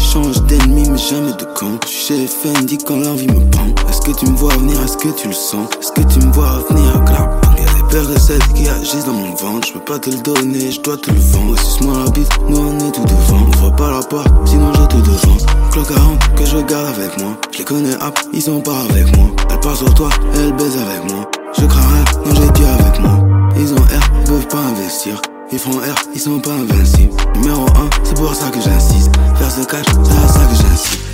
change d'ennemi mais jamais de camp. Je suis chez Fendi quand l'envie me prend. Est-ce que tu me vois venir, est-ce que tu le sens? Est-ce que tu me vois venir, clap? Y'a des paires de celles qui agissent dans mon ventre. Je peux pas te le donner, je dois te le vendre. Suce-moi la bite, nous on est tout devant. Ouvre pas la porte, sinon je te devant. Clock 40 que je garde avec moi. Je les connais hop, ils sont pas avec moi. Elle part sur toi, elle baise avec moi. Je crains rien, non j'ai Dieu avec moi. Ils ont R, ils peuvent pas investir. Ils font R, ils sont pas invincibles. Numéro 1, c'est pour ça que j'insiste. Faire ce catch, c'est à ça que j'insiste.